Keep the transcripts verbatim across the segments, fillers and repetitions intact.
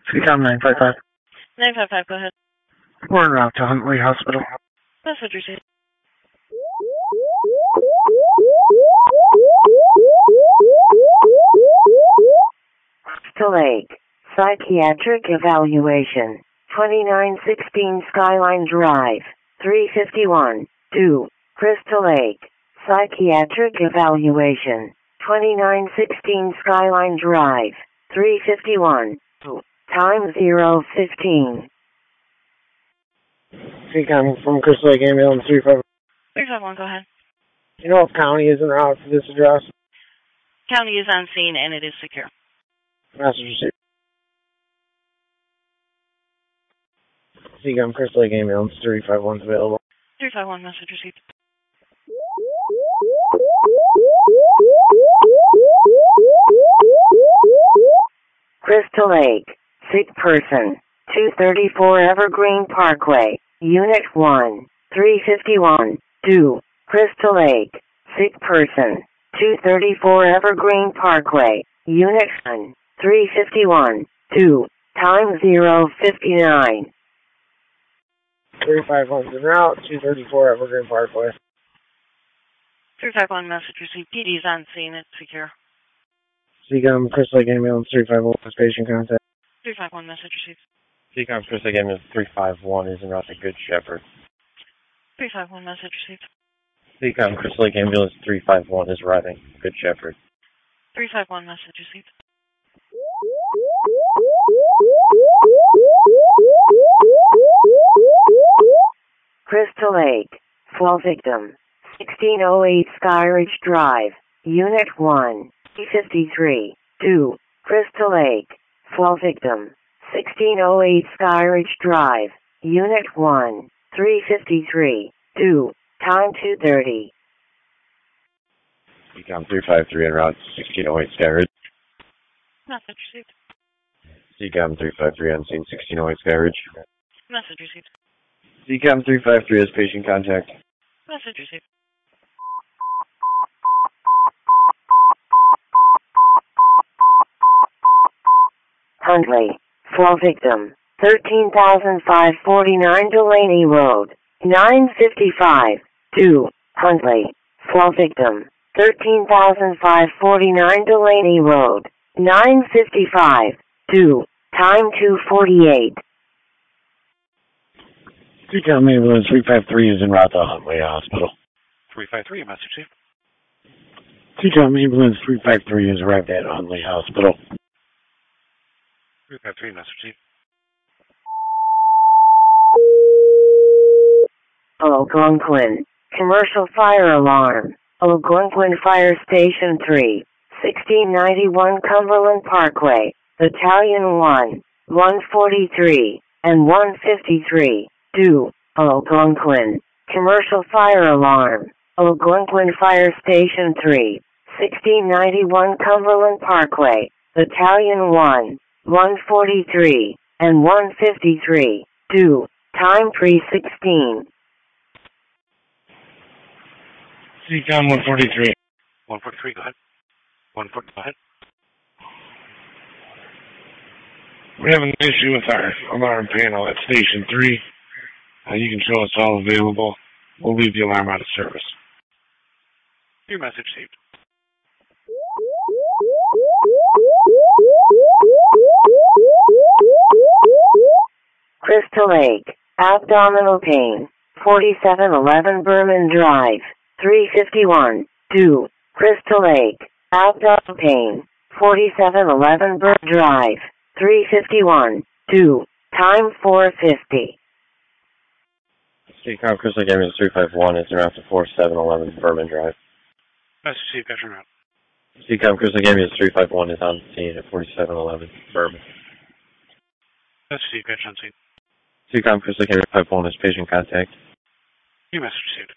Speaker nine five five. nine five five, go ahead. We're en route to Huntley Hospital. Message received. Crystal Lake. Psychiatric Evaluation. twenty-nine sixteen Skyline Drive. three fifty-one. two. Crystal Lake. Psychiatric Evaluation. twenty-nine sixteen Skyline Drive. three fifty-one. two. Time zero fifteen. Speaker from Crystal Lake Ambulance three five one. three five one, go ahead. You know if county is en route for this address? County is on scene and it is secure. Message received. Speaker Crystal Lake Ambulance three five one is available. three five one, message received. Crystal Lake. Sick person. two thirty-four Evergreen Parkway. Unit one. three fifty-one. two. Crystal Lake. Sick person. two thirty-four Evergreen Parkway. Unit one. three fifty-one. two. Time zero fifty-nine. three five one is en route, two thirty-four Evergreen Parkway. three five one, message received. P D is on scene, it's secure. Speaker Crystal Lake Ambulance three five one is patient contact. three five one, message received. Speaker Crystal Lake Ambulance three five one is en route to Good Shepherd. three five one, message received. Speaker Crystal Lake Ambulance three five one is arriving. Good Shepherd. three five one, message received. Crystal Lake. Fall victim. sixteen oh eight Skyridge Drive. Unit one. three fifty-three. two. Crystal Lake. Fall victim. sixteen oh eight Skyridge Drive. Unit one. three fifty-three. two. Time two thirty. Ecom three five three en route sixteen oh eight Skyridge. Message received. Ecom three five three on scene sixteen oh eight Skyridge. Message received. Ecom three five three has patient contact. Message received. Huntley. Fall victim. thirteen thousand five hundred forty-nine Delaney Road. nine fifty-five. two. Huntley. Fall victim. thirteen thousand five hundred forty-nine Delaney Road. nine fifty-five. two. Time two forty-eight. Speaker Ambulance three five three is en route to Huntley Hospital. three five three, message received. Speaker Ambulance three five three has arrived at Huntley Hospital. three five three, message received. Algonquin. Commercial fire alarm. Algonquin Fire Station three. sixteen ninety-one Cumberland Parkway. Battalion one. one forty-three. And one fifty-three. two. Algonquin. Commercial fire alarm. Algonquin Fire Station three. sixteen ninety-one Cumberland Parkway. Battalion one. one forty-three. And one fifty-three. two. Time three sixteen. Speaker one forty-three. one forty-three, go ahead. one forty, go ahead. We have an issue with our alarm panel at Station three. Uh, you can show us all available. We'll leave the alarm out of service. Your message received. Crystal Lake. Abdominal pain. forty-seven eleven Berman Drive. three fifty-one. two. Crystal Lake. Abdominal pain. forty-seven eleven Berman Drive. three fifty-one. two. Time four fifty. Ecom Crystal Lake Ambulance three five one is en route to forty-seven eleven Berman Drive. Message received, got your route. Ecom Crystal Lake Ambulance three five one is on scene at forty-seven eleven Berman. Message received, got you on scene. Ecom Crystal Lake Ambulance five one is patient contact. Your message received.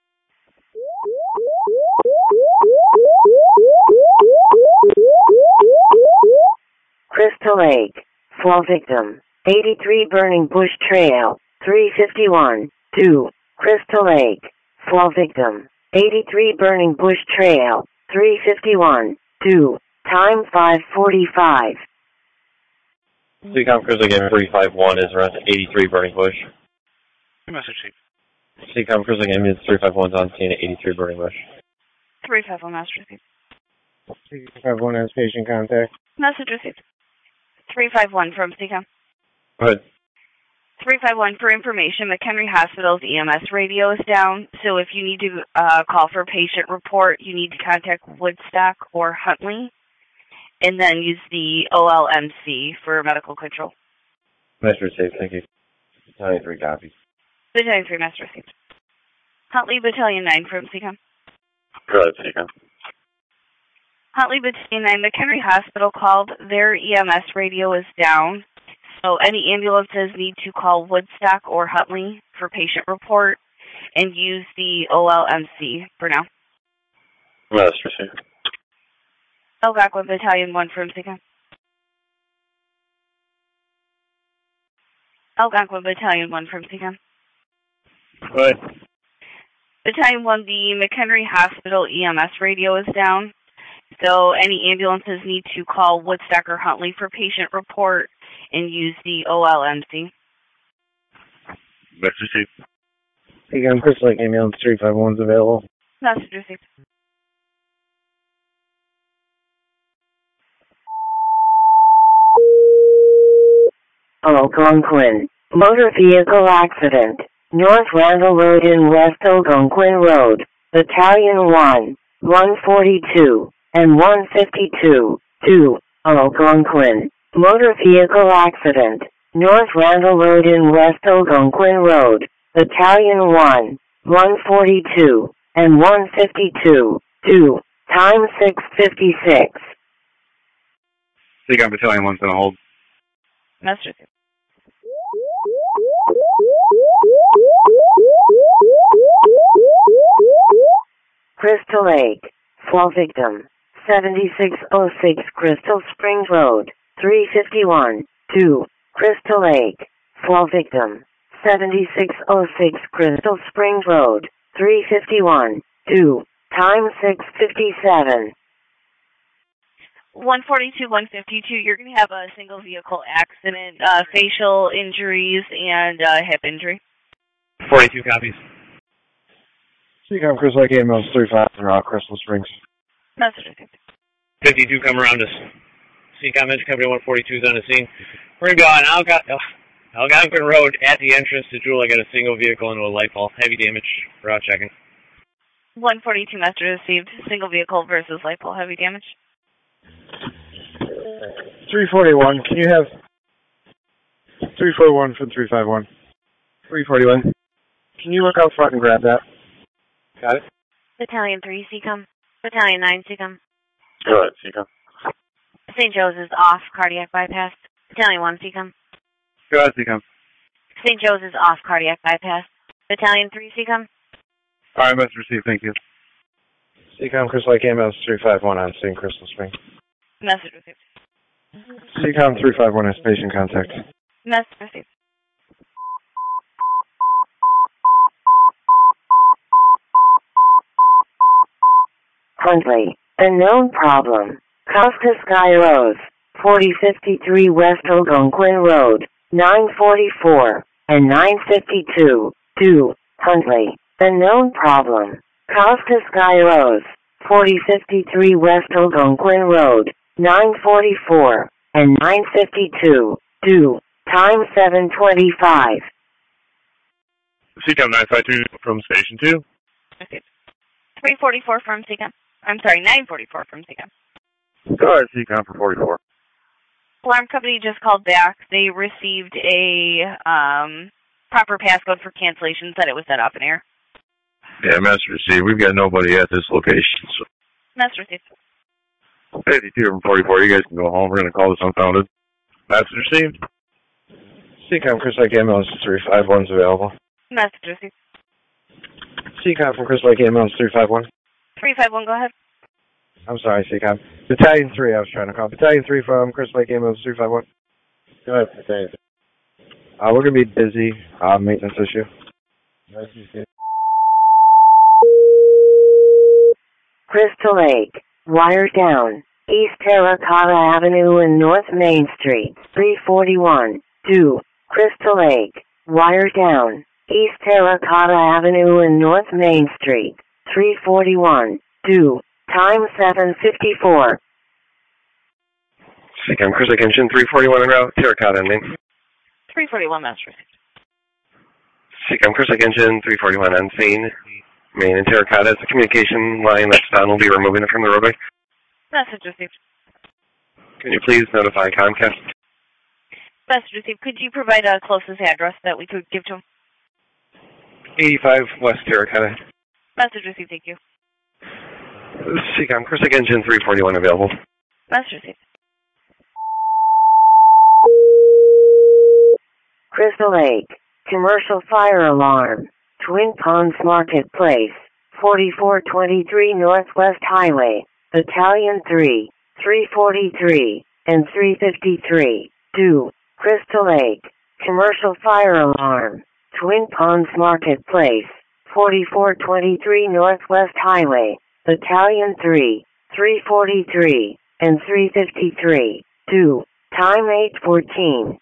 Crystal Lake. Fall victim. eighty-three Burning Bush Trail. three fifty-one. two. Crystal Lake. Fall victim. eighty-three Burning Bush Trail. three fifty-one. two. Time five forty-five. Seacom Crystal Game three five one is around eighty-three Burning Bush. Your message received. Seacom Crystal Game is three five one is on scene at eighty-three Burning Bush. three five one, message received. three five one has patient contact. Message received. three five one from Seacom. Go ahead. three five one, for information, McHenry Hospital's E M S radio is down, so if you need to uh, call for a patient report, you need to contact Woodstock or Huntley, and then use the O L M C for medical control. Message received, thank you. Battalion three copies. Battalion three, message received. Huntley, Battalion nine from Seacom. Go ahead, Seacom. Huntley, Battalion nine, McHenry Hospital called. Their E M S radio is down. So any ambulances need to call Woodstock or Huntley for patient report and use the O L M C for now. Message received. Algonquin Battalion one from Seacom. Algonquin Battalion one from Seacom. Go ahead. Battalion one, the McHenry Hospital E M S radio is down. So any ambulances need to call Woodstock or Huntley for patient report and use the O L M C. Message received. Seacom Crystal Lake ambulance three five one is available. Message received. Algonquin. Motor vehicle accident. North Randall Road in West Algonquin Road. Battalion one, one forty-two, and one fifty-two. two. Algonquin. Motor vehicle accident. North Randall Road in West Algonquin Road. Battalion one, one forty-two, and one fifty-two. two. Time six fifty-six. Seacom Battalion one's on hold. Message received. Crystal Lake. Fall victim. seventy-six oh six Crystal Springs Road. three fifty-one. two. Crystal Lake. Fall victim. seventy-six oh six Crystal Springs Road. three fifty-one. two. Time six fifty-seven. one forty-two, one fifty-two, you're going to have a single vehicle accident, uh, facial injuries, and uh, hip injury. forty-two copies. Seacom Crystal Lake ambulance three five one around Crystal Springs. Message received. fifty-two come around us. Seacom Engine Company one forty-two is on the scene. We're going to go on Algon- Algonquin Road at the entrance to Jewel. I got a single vehicle into a light pole. Heavy damage. Route checking. one forty-two, message received. Single vehicle versus light pole, heavy damage. three forty-one, can you have three forty-one from three five one? three forty-one. Can you look out front and grab that? Got it? Battalion three, Seacom. Battalion nine, Seacom. Go ahead, Seacom. Saint Joe's is off, cardiac bypass. Battalion one, Seacom. Go ahead, Seacom. Saint Joe's is off, cardiac bypass. Battalion three, Seacom. All right, message received. Thank you. Seacom Crystal Lake ambulance three five one on scene, Crystal Springs. Message received. Seacom three five one has patient contact. Message received. Huntley. Unknown problem. Costa Sky Rose. forty fifty-three West Algonquin Road. nine forty-four and nine fifty-two. two. Huntley. Unknown problem. Costa Sky Rose. forty fifty-three West Algonquin Road. nine forty-four and nine fifty-two. two. Time seven twenty-five. Seacom nine five two from Station two. Received. three forty-four from Seacom. I'm sorry, nine forty-four from Seacom. Go ahead, Seacom for forty-four. Alarm company just called back. They received a um, proper passcode for cancellation, said it was set up in air. Yeah, message received. We've got nobody at this location. So. Message received. fifty-two from forty-four. You guys can go home. We're going to call this unfounded. Message received. Seacom Crystal Lake ambulance three five one is available. Message received. Seacom from Crystal Lake ambulance three five one. three five one, go ahead. I'm sorry, Seacom. Battalion three, I was trying to call. Battalion three from Crystal Lake ambulance three five one. Go ahead, Battalion three. Uh, we're going to be busy. Uh, maintenance issue. Crystal Lake. Wire down. East Terracotta Avenue and North Main Street, three forty-one, two, Crystal Lake, wire down, East Terracotta Avenue and North Main Street, three forty-one, two, time seven fifty-four. Seacom Cruiser Engine three forty-one en route, Terracotta and Main. three forty-one, Master. Seacom Cruiser Engine three forty-one on scene. Main and Terracotta is the communication line that's down. We'll be removing it from the roadway. Message received. Can you please notify Comcast? Message received. Could you provide a closest address that we could give to him? eighty-five West Terracotta. Message received. Thank you. Seacom Cruiser Engine three forty-one available. Message received. Crystal Lake, commercial fire alarm, Twin Ponds Marketplace, forty-four twenty-three Northwest Highway, Battalion three, three forty-three, and three fifty-three, two, Crystal Lake, commercial fire alarm, Twin Ponds Marketplace, forty-four twenty-three Northwest Highway, Battalion three, three forty-three, and three fifty-three, two, time eight fourteen.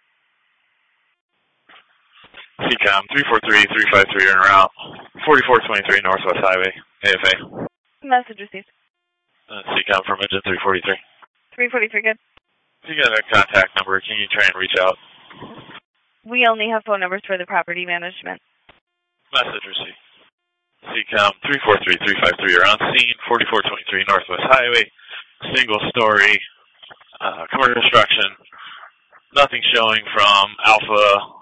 Seacom three four three, three five three en route, forty-four twenty-three Northwest Highway, A F A. Message received. Uh, Seacom from engine three forty-three. three forty-three, good. If you got a contact number, can you try and reach out? We only have phone numbers for the property management. Message received. Seacom three four three, three five three are on scene, forty-four twenty-three Northwest Highway, single story, uh, commercial construction. Nothing showing from Alpha,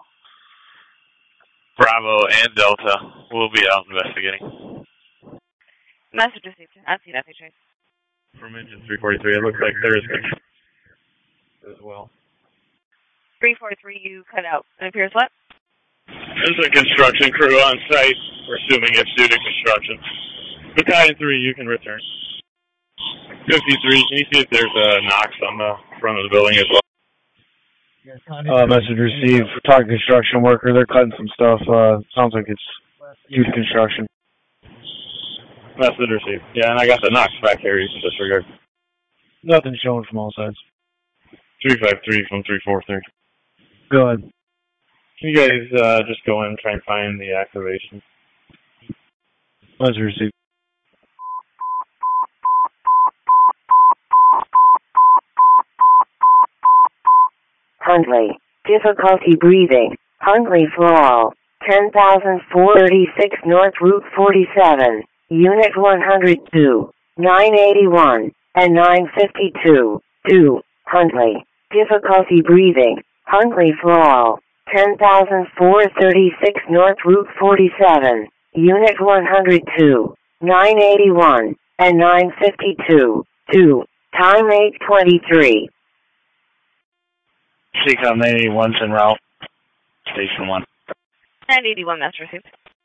Bravo, and Delta. We'll be out investigating. Message received. I see that picture. From engine three forty-three, it looks like there is as well. three forty-three, you cut out. It appears what? There's a construction crew on site. We're assuming it's due to construction. Battalion three, you can return. fifty-three, can you see if there's a Knox on the front of the building as well? Uh, message received. Talking construction worker. They're cutting some stuff. Uh, sounds like it's due to construction. Message received. Yeah, and I got the Knox back here. You can disregard. Nothing showing from all sides. three five three from three four three. Go ahead. Can you guys uh, just go in and try and find the activation? Message received. Huntley, difficulty breathing, Huntley Floral, ten thousand four hundred thirty-six North Route forty-seven, Unit one hundred two, nine eighty-one, and nine fifty-two, two, Huntley, difficulty breathing, Huntley Floral, ten thousand four hundred thirty-six North Route forty-seven, Unit one hundred two, nine eighty-one, and nine fifty-two, two, time eight twenty-three. Seacom nine eighty-one's en route. Station one. nine eighty-one, that's received.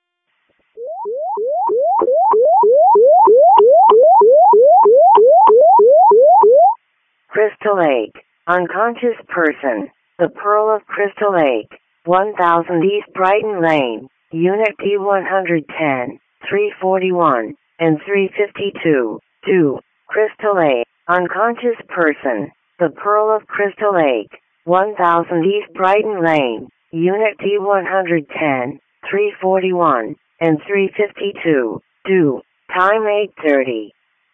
Crystal Lake, unconscious person, the Pearl of Crystal Lake, one thousand East Brighton Lane, Unit D one ten, three forty-one, and three fifty-two, two, Crystal Lake, unconscious person, the Pearl of Crystal Lake, one thousand East Brighton Lane, Unit D one ten, three forty-one, and three fifty-two, two, time eight thirty.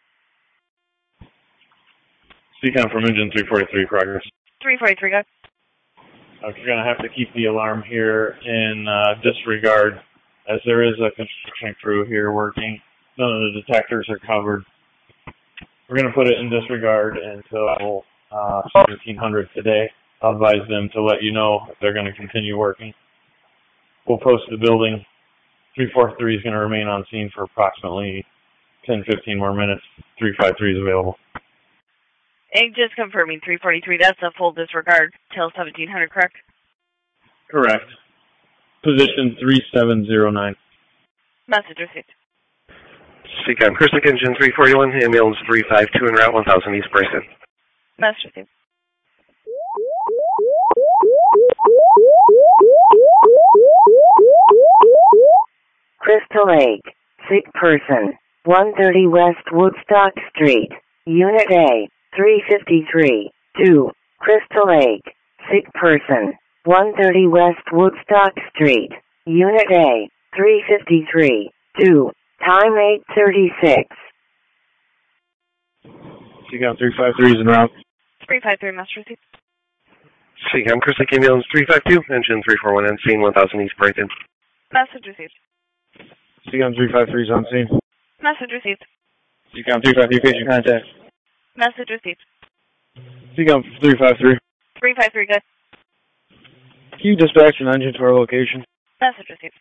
Seacom from engine three forty-three, progress. three forty-three, go. Uh, you're going to have to keep the alarm here in uh, disregard, as there is a construction crew here working. None of the detectors are covered. We're going to put it in disregard until uh, seventeen hundred today. I'll advise them to let you know if they're going to continue working. We'll post the building. three forty-three is going to remain on scene for approximately ten, fifteen more minutes. three five three is available. And just confirming, three forty-three, that's a full disregard till seventeen hundred, correct? Correct. Position three seven zero nine. Message received. Seacom Cruiser Engine three forty-one, ambulance three five two en route one thousand East Brayson. Message received. Crystal Lake, sick person, one thirty West Woodstock Street, Unit A, three fifty-three, two, Crystal Lake, sick person, one thirty West Woodstock Street, Unit A, three fifty-three, two, time eight thirty-six. C COM three five three is en route. three five three, master receipt. C COM Crystal Lake Ambulance three five two, engine three four one, end scene one thousand East Brighton. Message received. C COM three five three is on scene. Message received. C COM three five three, patient contact. Message received. C COM three five three. three five three, good. Can you dispatch an engine to our location? Message received.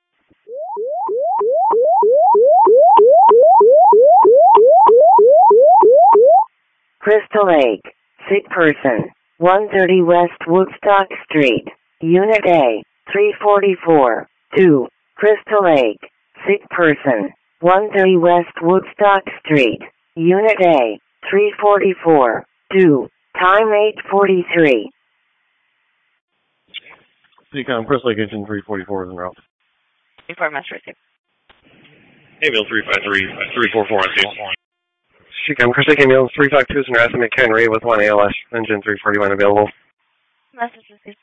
Crystal Lake, sick person, one thirty West Woodstock Street, Unit A, three forty-four, two, Crystal Lake, sick person, one thirty West Woodstock Street, Unit A, three forty-four, two, time eight forty-three. C COM Crystal Lake engine three forty-four is en route. Before master receipt. Ambulance three five three, three four four on scene. C COM Crystal Lake Ambulance three five two is in Ratham McHenry with one A L S, engine three forty-one available. Message received.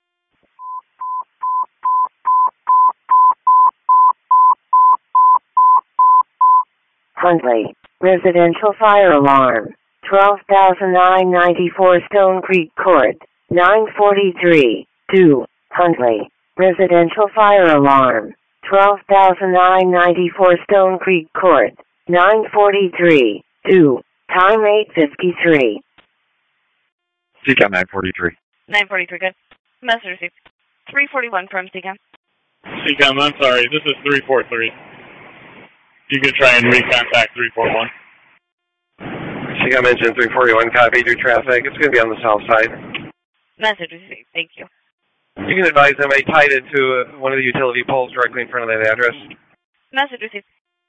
Huntley, residential fire alarm, twelve thousand nine hundred ninety-four Stone Creek Court, nine forty-three, two, Huntley, residential fire alarm, twelve thousand nine hundred ninety-four Stone Creek Court, nine forty-three, two, time eight fifty-three. C COM nine forty-three. nine forty-three, good. Message received. three forty-one from C COM. C COM, I'm sorry, this is three four three. You can try and recontact three four one. C COM engine three forty-one, copy through traffic. It's going to be on the south side. Message received. Thank you. You can advise them I tied it to uh, one of the utility poles directly in front of that address. Message received.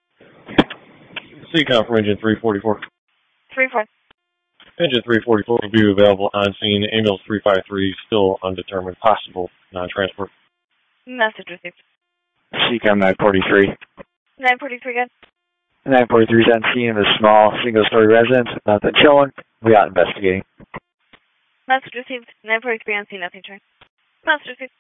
C COM from engine three forty-four. three four. Engine three forty-four will be available on scene. Ambulance three five three still undetermined, possible non-transport. Message received. C COM nine forty-three. nine forty-three, good. nine forty-three is on scene of a small single-story residence. Nothing showing. We out investigating. Message received. nine forty-three on scene, nothing showing. Message received.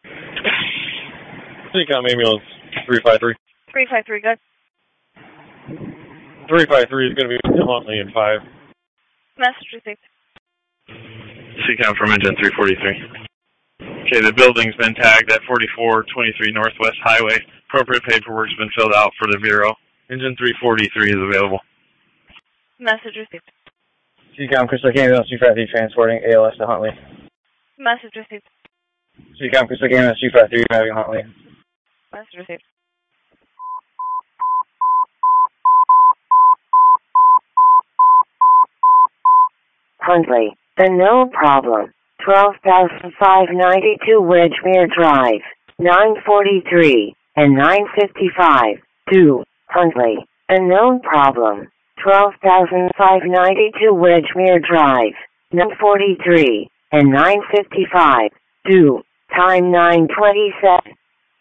C COM ambulance three five three. three five three, good. three five three is going to be Huntley in five. Message received. C COM from engine three forty-three. Okay, the building's been tagged at forty-four twenty-three Northwest Highway. Appropriate paperwork's been filled out for the Bureau. Engine three forty-three is available. Message received. C COM Crystal Lake ambulance two five three transporting A L S to Huntley. Message received. C COM Crystal Lake ambulance two five three driving Huntley. Message received. Huntley, the no problem, twelve thousand five hundred ninety-two Wedgemere Drive, nine forty-three, and nine fifty-five, two, Huntley, the no problem, twelve thousand five hundred ninety-two Wedgemere Drive, nine forty-three, and nine fifty-five, two, time nine twenty-seven.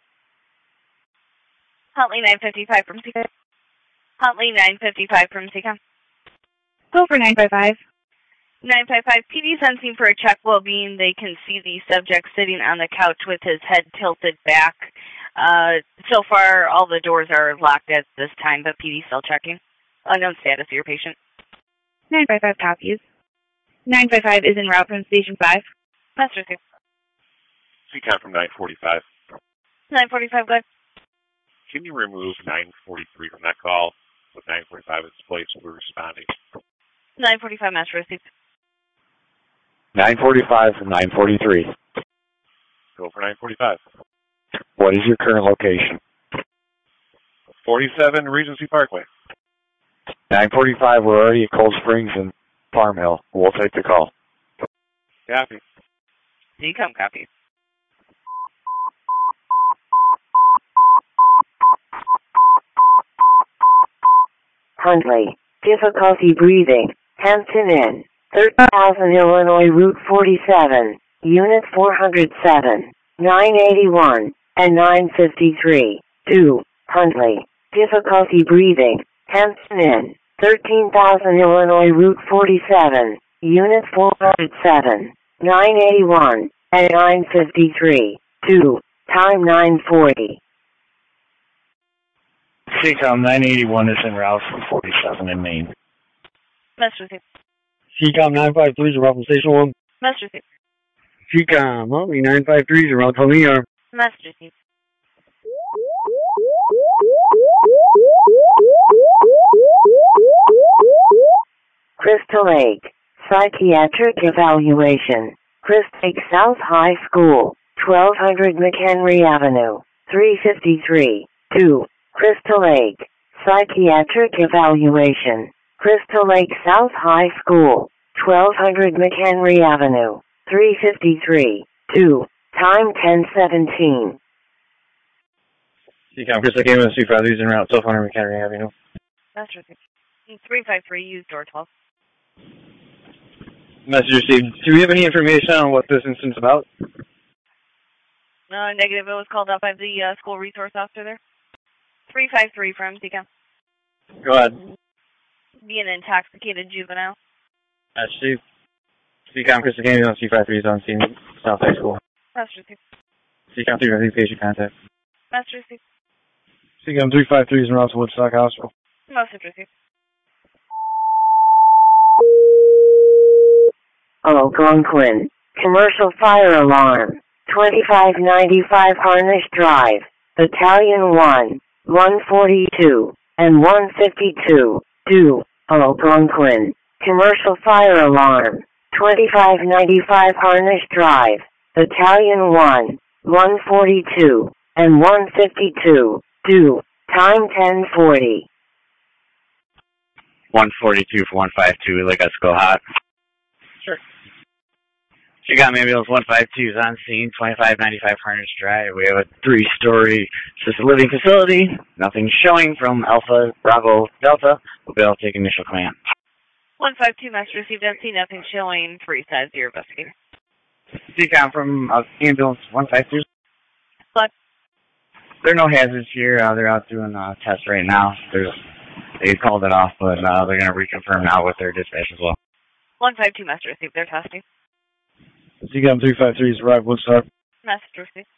Huntley nine fifty-five from C COM. Huntley nine fifty-five from C COM. Go for nine five five. nine five five, P D sensing for a check well-being. They can see the subject sitting on the couch with his head tilted back. Uh, so far, all the doors are locked at this time, but P D still checking. Unknown status of your patient. nine five five copies. nine five five is en route from Station five. Master two. C COM from nine forty-five. nine forty-five, good. Can you remove nine forty-three from that call? With nine forty-five in place, we're responding. nine forty-five, master receipt. nine forty-five from nine forty-three. Go for nine forty-five. What is your current location? forty-seven Regency Parkway. nine forty-five, we're already at Cold Springs and Farm Hill. We'll take the call. Copy. C COM copy. Huntley, difficulty breathing, Hampton Inn, thirty thousand Illinois Route forty-seven, Unit four hundred seven, nine eighty-one, and nine fifty-three, two, Huntley, difficulty breathing, Hampton Inn, thirteen thousand Illinois Route forty-seven, Unit four oh seven, nine eighty-one, at nine fifty-three, two, time nine forty. C COM nine eighty-one is en route from forty-seven in Maine. Message received. C COM nine five three is en route from Station one. Message received. C COM Huntley nine five three is en route to New York. Message received. Crystal Lake, Psychiatric Evaluation. Crystal Lake South High School, twelve hundred McHenry Avenue, three fifty-three, two. Crystal Lake, Psychiatric Evaluation. Crystal Lake South High School, twelve hundred McHenry Avenue, three fifty-three, two. Time ten seventeen. C COM Crystal Lake Ambulance three five three is en route, twelve hundred McHenry Avenue. Message received. three five three, use door twelve. Message received. Do we have any information on what this incident's about? Uh, negative, it was called up by the uh, school resource officer there. three five three from C COM. Go ahead. Be an intoxicated juvenile. Message received. C COM Crystal Lake Ambulance three five three is on scene, South High School. Message received. C COM three five three, patient contact. Message received. C COM three five three is en route to Woodstock Hospital. Message received. Algonquin, commercial fire alarm, twenty-five ninety-five Harnish Drive, Battalion one, one forty-two, and one fifty-two, two, Algonquin, commercial fire alarm, twenty-five ninety-five Harnish Drive, Battalion one, one forty-two, and one fifty-two, two, time ten forty. one forty-two for one five two, like us go hot. Sure. You got ambulance one five two is on scene, twenty-five ninety-five Harnish Drive. We have a three-story assisted living facility. Nothing showing from Alpha, Bravo, Delta. We'll be able to take initial command. one five two, message received on scene, nothing showing. Three sides, your investigator. C COM from uh, ambulance one five two. What? There are no hazards here. Uh, they're out doing uh, tests right now. There's, they called it off, but uh, they're going to reconfirm now with their dispatch as well. one five two, message received. They're testing. C COM three five three is arrived Woodstock. Message received.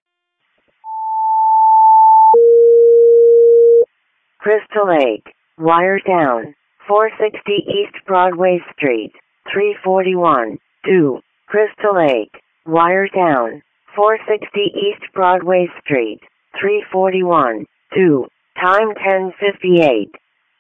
Crystal Lake, wire down, four sixty East Broadway Street, three forty-one, two. Crystal Lake, wire down, four sixty East Broadway Street, three forty-one, two. Time ten fifty-eight.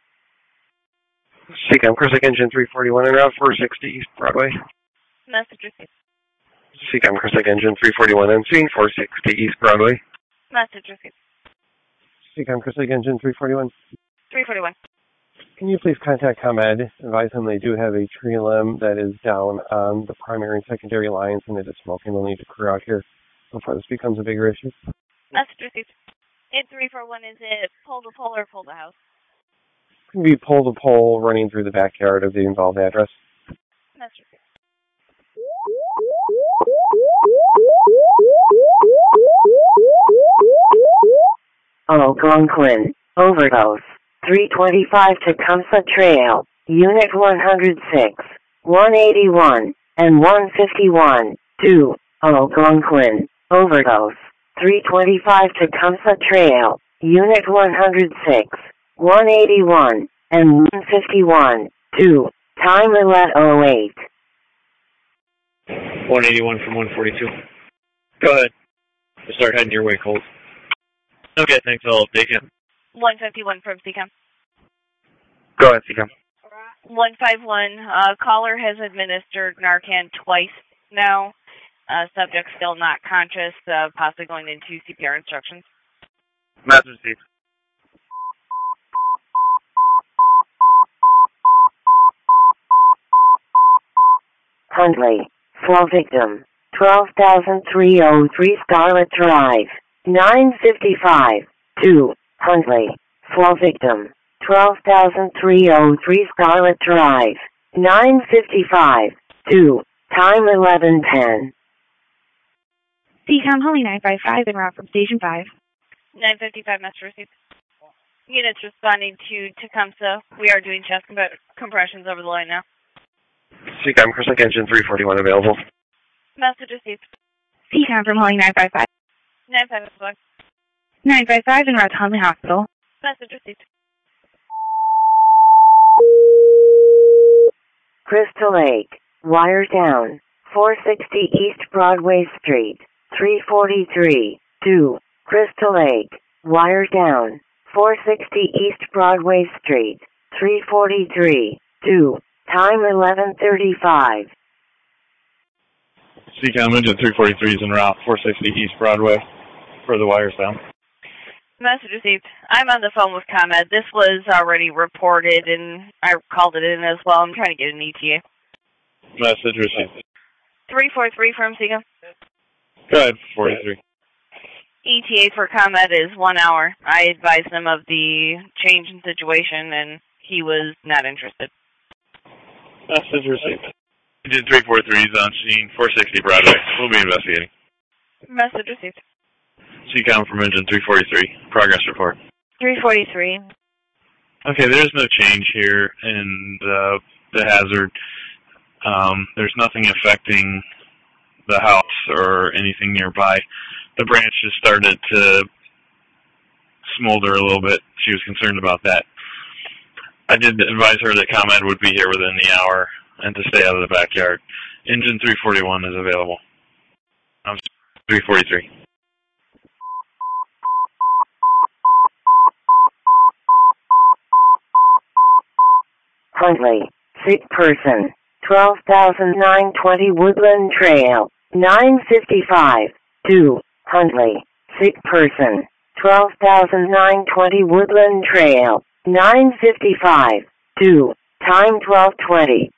C COM Crystal Lake Engine three forty-one en route, four sixty East Broadway. Message received. C COM Crystal Lake Engine three forty-one on scene, four sixty East Broadway. Message received. C COM Crystal Lake Engine three forty-one. three forty-one. Can you please contact ComEd, advise them they do have a tree limb that is down on the primary and secondary lines and it is smoking. They'll need to clear out here before this becomes a bigger issue. Message received. eight three four one, is it pole to pole or pole to house? It can be pole to pole running through the backyard of the involved address. Message received. Algonquin, overdose, three twenty-five Tecumseh Trail, Unit one hundred six, one eighty-one, and one fifty-one, two. Algonquin, overdose, three twenty-five Tecumseh Trail, Unit one hundred six, one eighty-one, and one fifty-one, two. Time eleven oh eight. one eighty-one from one forty-two. Go ahead. We'll start heading your way, Colt. Okay, thanks. I'll take you. one fifty-one from C COM. Go ahead, C COM. one five one, uh, caller has administered Narcan twice now. Uh, subject still not conscious, uh, possibly going into C P R instructions. Message received. Huntley, fall victim, twelve thousand three oh three Scarlet Drive, nine fifty-five, two. Huntley, fall victim, twelve thousand three oh three Scarlet Drive, nine fifty-five, two. Time eleven ten. C COM Huntley nine five five en route from Station five. nine fifty-five, message received. Units responding to Tecumseh. We are doing chest comp- compressions over the line now. C COM, Chris Lake Engine three forty-one available. Message received. C COM from Holly nine five five. nine five five. nine five five en route to Huntley Hospital. Message received. Crystal Lake, wire down, four sixty East Broadway Street, three forty-three, two. Crystal Lake, wire down, four sixty East Broadway Street, three forty-three, two. Time eleven thirty-five. C COM engine three forty-three is en route, four sixty East Broadway, for the wires down. Message received. I'm on the phone with ComEd. This was already reported, and I called it in as well. I'm trying to get an E T A. Message received. three four three from C COM. Go ahead, forty-three. E T A for ComEd is one hour. I advised him of the change in situation, and he was not interested. Message received. Engine three forty-three is on scene, four sixty Broadway. We'll be investigating. Message received. C COM from engine three forty-three. Progress report. three forty-three. Okay, there's no change here in the, the hazard. Um, there's nothing affecting the house or anything nearby. The branch just started to smolder a little bit. She was concerned about that. I did advise her that ComEd would be here within the hour and to stay out of the backyard. Engine three forty-one is available. I'm three forty-three. Huntley, sick person, twelve thousand nine hundred twenty Woodland Trail, nine fifty-five, two. Huntley, sick person, twelve thousand nine hundred twenty Woodland Trail, nine fifty-five, two. Time twelve twenty.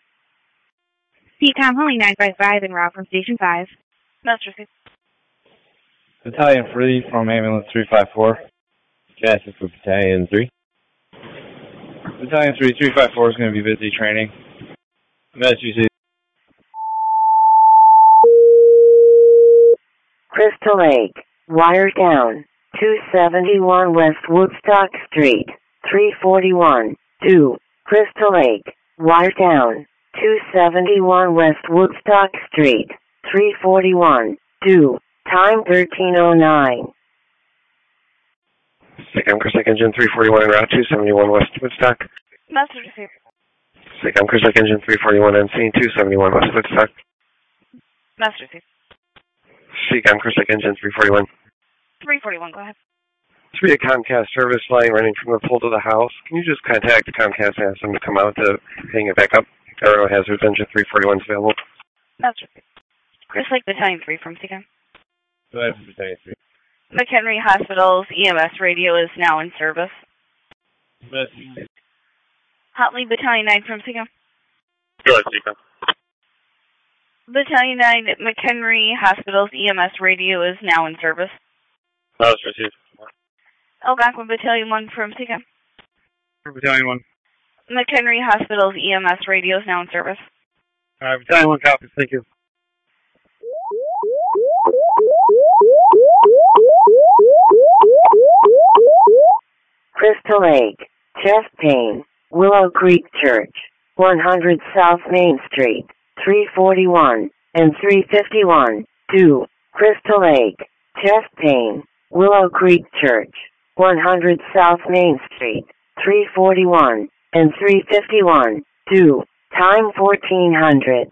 C COM Holly nine five five en route from Station five. Message received. Battalion three from Ambulance three five four. Chassis for Battalion three. Battalion three, three five four is going to be busy training. Message received. Crystal Lake, wire down, two seventy-one West Woodstock Street, three forty-one, two. Crystal Lake, wire down, two seventy-one West Woodstock Street, three forty-one, two. Time thirteen oh nine. C COM, Chris Lake Engine three forty-one en route, two seventy-one West Woodstock. Message received. C COM, Chris Lake Engine three forty-one on scene, two seventy-one West Woodstock. Message received. C COM, Chris Lake Engine three forty-one. three forty-one, go ahead. Three a Comcast service line running from the pole to the house. Can you just contact Comcast and ask them to come out to hang it back up? Aero Hazards Engine three forty-one is available. Message received. Chris Lake Battalion three from C COM. Go ahead, Battalion three. McHenry Hospital's E M S radio is now in service. Message. Huntley Battalion nine from C COM. Go ahead, C COM. Battalion nine McHenry Hospital's E M S radio is now in service. Message received. Algonquin Battalion one from C COM. Battalion one. McHenry Hospital's E M S radio is now in service. All right, Battalion one copies. Thank you. Crystal Lake, chest pain, Willow Creek Church, one hundred South Main Street, three forty-one and three fifty-one, two. Crystal Lake, chest pain, Willow Creek Church, one hundred South Main Street, three forty-one and three fifty-one, two. Time fourteen hundred.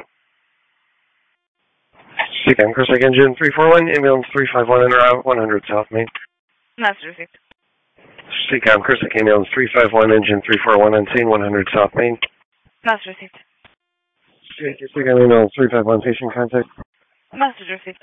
C COM, Chris Lake Engine three forty-one, Ambulance three five one en route, one hundred South Main. Message received. C COM, Chris Lake Ambulance three five one, Engine three forty-one on scene, one hundred South Main. Message received. C COM, Ambulance three five one, patient contact. Message received.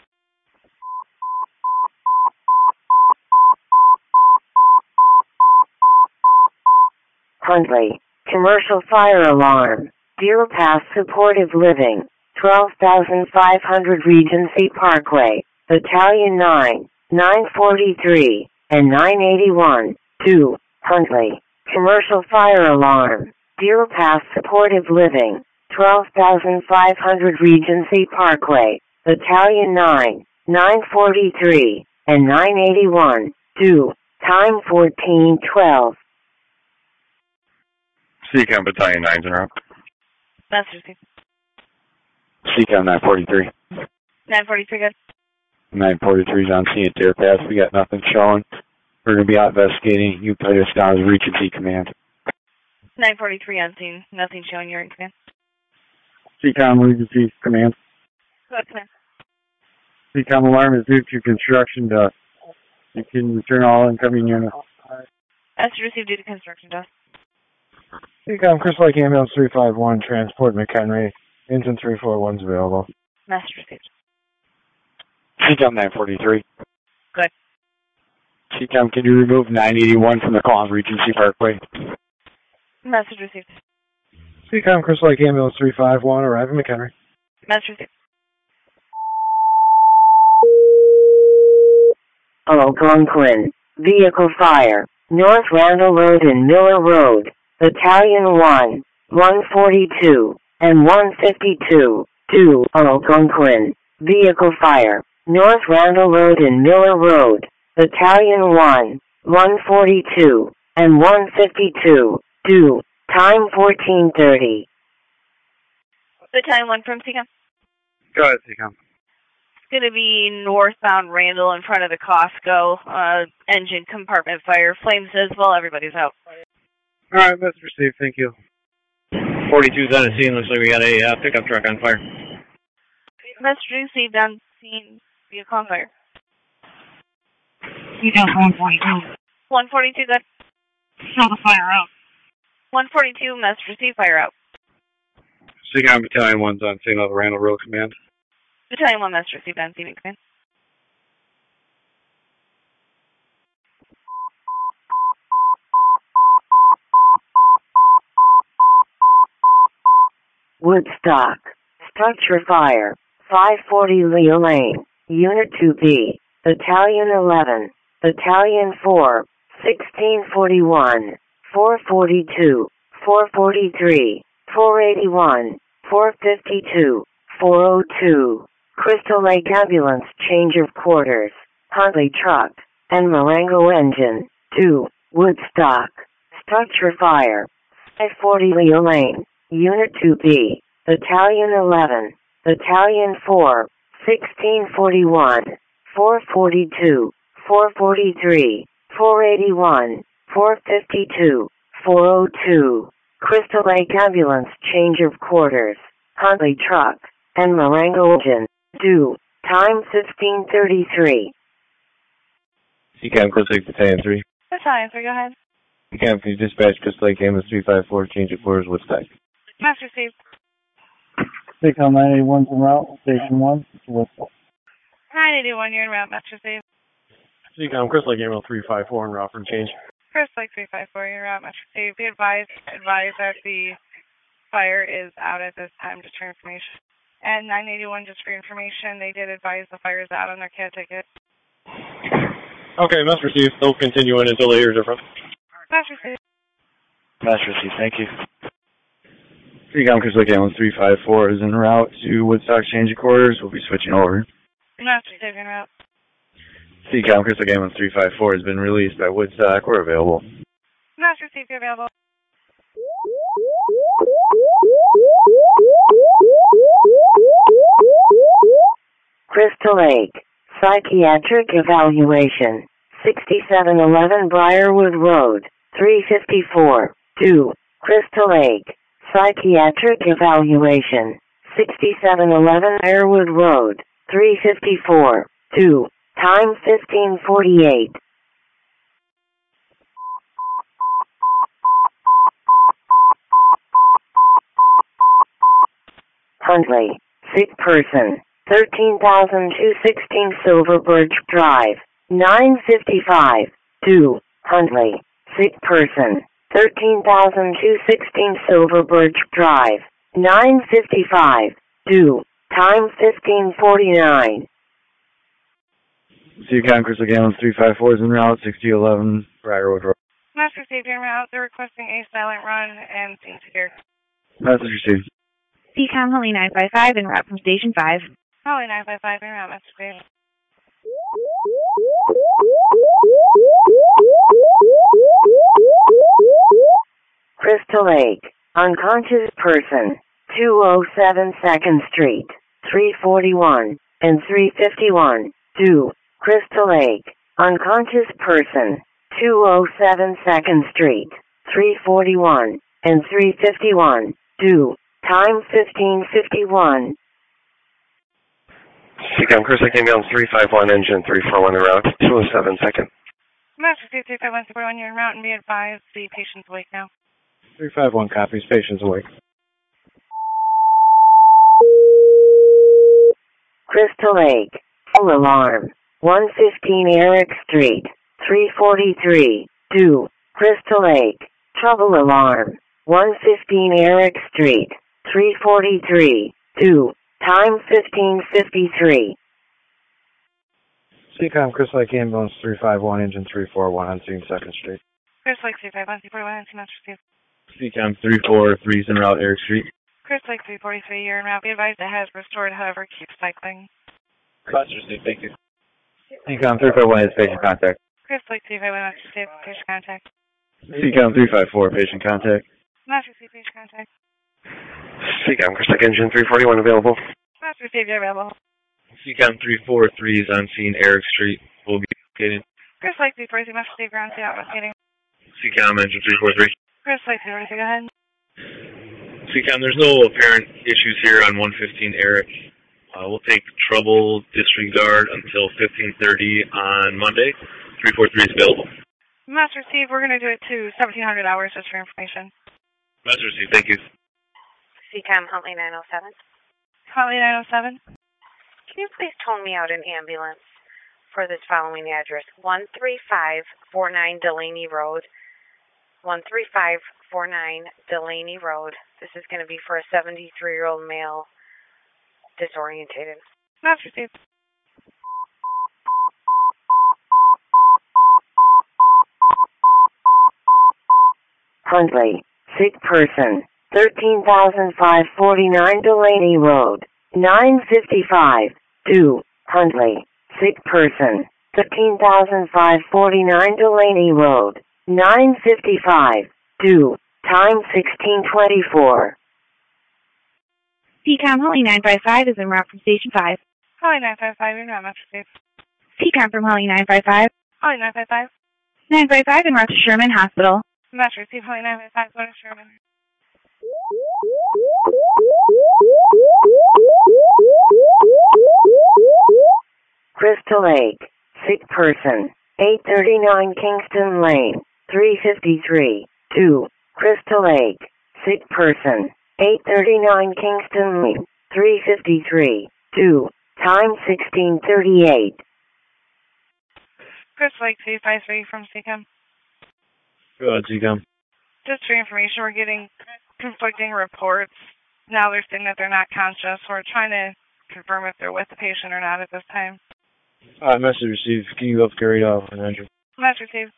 Huntley, commercial fire alarm, Deer Pass Supportive Living, twelve thousand five hundred Regency Parkway, Battalion nine, nine forty-three, and nine eighty-one, two. Huntley, commercial fire alarm, Deer Pass Supportive Living, twelve thousand five hundred Regency Parkway, Battalion nine, nine forty-three, and nine eighty-one, two. Time fourteen twelve. C COM Battalion nine's en route. Master Steve. C COM nine forty-three. nine forty-three, good. nine forty-three's on scene at Deer Pass. We got nothing showing. We're going to be out investigating. You put us down as Regency Command. nine forty-three on scene. Nothing showing you're in command. C COM Regency Command. Go ahead, command. C COM alarm is due to construction dust. You can return all incoming units. Master received due to construction dust. C COM Crystal Lake Ambulance three five one, transport McHenry. Engine three four one's available. Master received. C COM nine forty-three. Good. C COM, can you remove nine eighty-one from the call on Regency Parkway? Message received. C COM Crystal Lake Ambulance three five one, arrive at McHenry. Message received. Algonquin. Vehicle fire. North Randall Road and Miller Road. Battalion one, one forty-two, and one fifty-two. two. Algonquin. Vehicle fire. North Randall Road and Miller Road. Battalion one, one forty-two, and one fifty-two. two. Time fourteen thirty. Battalion one from C COM. Go ahead, C COM. It's going to be northbound Randall in front of the Costco. Uh, engine compartment fire. Flames as well. Everybody's out. All right, that's received. Thank you. forty-two's on the scene. Looks like we got a uh, pickup truck on fire. Message received on scene. Vehicle on fire. You got one forty-two. one forty-two, good. Show the fire out. one forty-two, message received, fire out. C COM Battalion one's on scene of the Randall Road Command. Battalion one, message received on scene, command. Woodstock. Structure fire. five forty Leo Lane. Unit two B. Battalion eleven. Battalion four. sixteen forty-one. four forty-two. four forty-three. four eighty-one. four fifty-two. four oh two. Crystal Lake Ambulance change of quarters. Huntley truck. And Marengo engine. two. Woodstock. Structure fire. five forty Leo Lane. Unit two B. Battalion eleven. Battalion four. sixteen forty-one. four forty-two. four forty-three. four eighty-one. four fifty-two. four oh two. Crystal Lake Ambulance change of quarters. Huntley truck. And Marengo engine. two. Time fifteen thirty-three. C COM Crystal Lake Battalion three. Battalion three, go ahead. C COM, can you dispatch Crystal Lake Ambulance three five four, change of quarters, Woodstock? Master received. C COM nine eighty-one's en route, station one, Woodstock. nine eighty-one, you're en route, master received. C COM Crystal Lake Ambulance three five four, en route for change. First Lake three five four, you're en route, master received. Be advised, advised that the fire is out at this time, just for information. And nine eighty-one, just for information, they did advise the fire is out on their cat ticket. Okay, must receive. They'll continue in until they hear different. Master received. Master received, thank you. C COM Crystal Lake Ambulance three five four is en route to Woodstock change of quarters. We'll be switching over. Master received, en route. C COM Crystal Lake Ambulance three five four has been released by Woodstock. We're available. Master received, you're available. Crystal Lake. Psychiatric evaluation. sixty-seven eleven Briarwood Road. three fifty-four. two. Crystal Lake. Psychiatric evaluation. sixty-seven eleven Briarwood Road. three fifty-four. two. Time fifteen forty-eight. Huntley. Sick person. thirteen thousand two hundred sixteen Silver Birch Drive. nine fifty-five. two. Huntley. Sick person. thirteen thousand two hundred sixteen Silver Birch Drive. nine fifty-five. two. Time fifteen forty-nine. C COM Crystal Lake Ambulance three five four is en route, sixty eleven Briarwood Road. Master received, you're en route. They're requesting a silent run and scene secure. Message received. C COM Holly nine five five en route from Station five. Holly nine five five, en route, master received. Crystal Lake, unconscious person, two oh seven second Street, three forty-one and three fifty-one. two. Crystal Lake, unconscious person, two oh seven second Street, three forty-one and three fifty-one. two. Time fifteen fifty-one. Seacom, Chris Lake ambulance three five one, engine three four one en route, two oh seven second. Master C three five one, three four one, you're en route and be advised the patient's awake now. three five one copies, patient's awake. Crystal Lake, full alarm, one fifteen Eric Street, three forty-three. two. Crystal Lake, trouble alarm, one fifteen Eric Street, three forty-three. two. Time fifteen fifty-three. Seacom, Chris Lake ambulance three five one, engine three four one on scene second Street. Chris Lake three five one, three four one, Master C. Seacom three four three is en route, Eric Street. Chris Lake three forty-three, you're en route. Be advised it has restored, however, keep cycling. Master C, thank you. Seacom three five one is patient contact. Chris Lake three five one, Master C, patient contact. Seacom three five four, patient contact. Master C, patient contact. Seacom, Chris Lake engine three forty-one available. Master C, you're available. Seacom three four three is on scene, Eric Street. Will be located. Chris Lake three forty-three, Master C, ground C, out locating. Seacom engine three four three. Chris Lake three forty-three, go ahead. Seacom, there's no apparent issues here on one fifteen Eric. Uh, we'll take trouble disregard until fifteen thirty on Monday. three four three is available. Master C, we're going to do it to seventeen hundred hours just for information. Master C, thank you. Seacom Huntley nine oh seven. Huntley nine oh seven. Can you please tone me out an ambulance for this following address? one three five four nine Delaney Road. one three five four nine Delaney Road. This is going to be for a seventy-three-year-old male disorientated. Master C. Huntley, sick person, thirteen thousand five hundred forty-nine Delaney Road, nine fifty-five. two. Huntley, sick person, thirteen thousand five hundred forty-nine Delaney Road, nine fifty-five. two. Time sixteen twenty-four. Seacom Holly nine five five is en route from Station five. Holly nine five five, you're not Master C. Seacom from Holly nine five five. Holly nine five five. nine five five en route to Sherman Hospital. Master C, Holly nine five five, go to Sherman. Crystal Lake, sick person, eight thirty-nine Kingston Lane, three fifty-three. two. Crystal Lake, sick person, eight thirty-nine Kingston Lane, three fifty-three. two. Time sixteen thirty-eight. Chris Lake three five three from Seacom. Go ahead, Seacom. Just for information, we're getting conflicting reports. Now they're saying that they're not conscious. We're trying to confirm if they're with the patient or not at this time. Alright, message received. Can you up carried off an engine? Message received.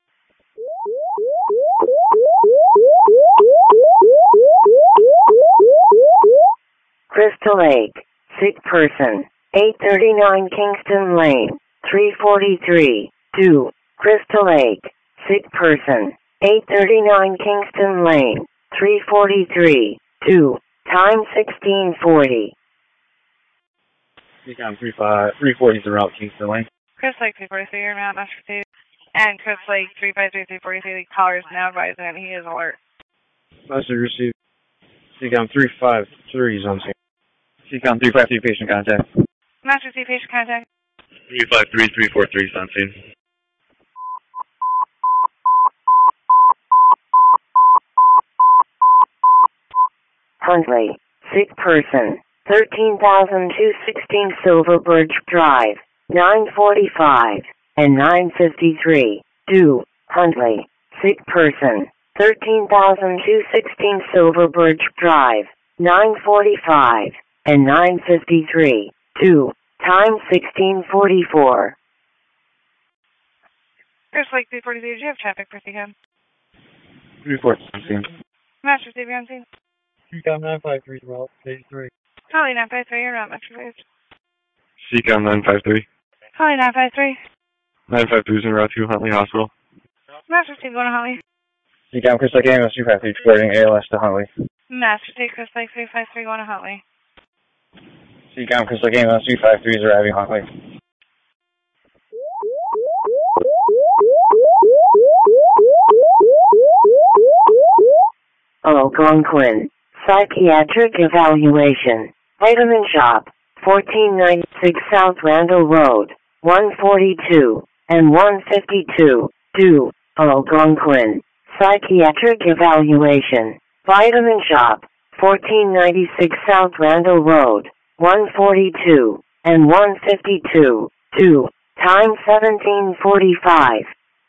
Crystal Lake, sick person, eight thirty-nine Kingston Lane, three forty-three. two. Crystal Lake, sick person, eight thirty-nine Kingston Lane, three forty-three. two. Time sixteen forty. Seacom three five three forty is en route, Kingston Lane. Chris Lake three forty-three, you're not Master C. And Chris Lake three five three three forty-three, the caller is now advising that he is alert. Message received. Seacom three five three is on scene. Seacom three five three, patient contact. Master C, patient contact. three five three three four three is on scene. Huntley, sick person, thirteen thousand two hundred sixteen Silverbridge Drive, nine forty-five and nine fifty-three. two. Huntley, sick person, thirteen thousand two hundred sixteen Silverbridge Drive, nine forty-five and nine fifty-three. two. Time sixteen forty-four. Chris Lake three forty-three, do you have traffic for Seacom? three four on scene. Master C, you're on scene. Seacom nine five three, route stage three. Holly nine five three, you're not Master C. Seacom nine five three. Holly nine five three. nine five three is en route to Huntley Hospital. Master C, going to Holly. Seacom Chris Lake Ambulance three five three reporting A L S to Huntley. Master State Chris Lake three five three one to Huntley. Seacom Chris Lake Ambulance three five three is arriving Huntley. Algonquin. Psychiatric evaluation. Vitamin Shop. fourteen ninety-six South Randall Road. one forty-two and one fifty-two. two. Algonquin. Psychiatric evaluation. Vitamin Shop. fourteen ninety-six South Randall Road. one forty-two and one fifty-two. two. Time seventeen forty-five.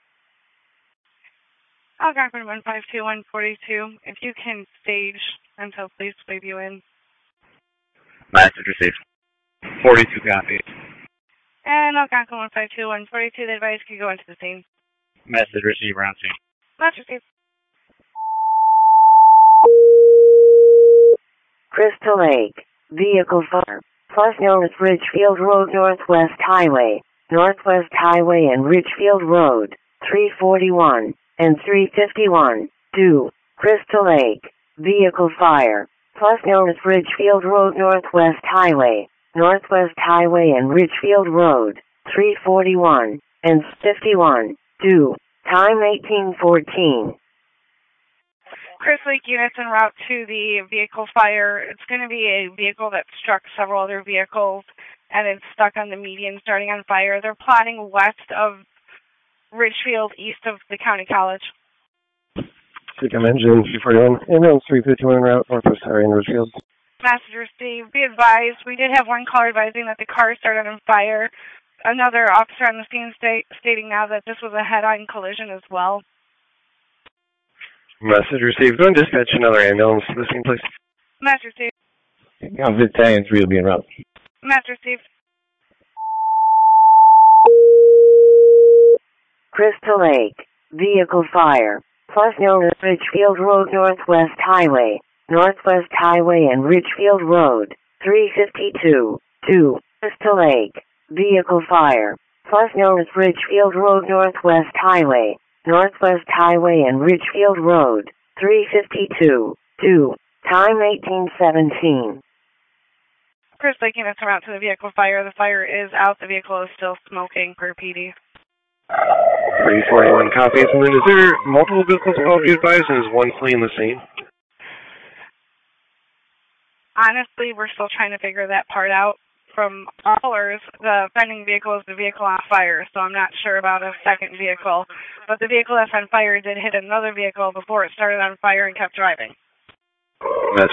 Algonquin one five two one forty-two. If you can stage until police wave you in. Message received. forty-two copy. And Algonquin one five two one forty-two, the advice can go into the scene. Message received, round scene. Message received. Crystal Lake. Vehicle Farm. Plus known as Ridgefield Road Northwest Highway. Northwest Highway and Ridgefield Road. three forty-one and three fifty-one. two. Crystal Lake. Vehicle Fire. Plus known as Ridgefield Road Northwest Highway. Northwest Highway and Ridgefield Road. three forty-one and fifty-one. two. Time eighteen fourteen. Chris Lake units en route to the vehicle fire. It's going to be a vehicle that struck several other vehicles, and it's stuck on the median starting on fire. They're plotting west of Ridgefield, east of the county college. Seacom engine three forty-one, ambulance three fifty-one en route, Northwest Highway in Ridgefield. Message received. Be advised, we did have one caller advising that the car started on fire. Another officer on the scene state, stating now that this was a head-on collision as well. Message received. Go and dispatch another ambulance to the scene, please. Message received. Seacom Battalion three will be en route. Message received. Crystal Lake. Vehicle Fire. Plus known as Ridgefield Road Northwest Highway. Northwest Highway and Ridgefield Road. three fifty-two. two. Crystal Lake. Vehicle Fire. Plus known as Ridgefield Road Northwest Highway. Northwest Highway and Ridgefield Road. three fifty-two. two. Time eighteen seventeen. Chris Lake units en route to the vehicle fire. The fire is out. The vehicle is still smoking per P D. three forty-one copies. And then is there multiple vehicles involved, be advised, and is one fleeing the scene? Honestly, we're still trying to figure that part out. From callers, the fending vehicle is the vehicle on fire, so I'm not sure about a second vehicle. But the vehicle that's on fire did hit another vehicle before it started on fire and kept driving. That's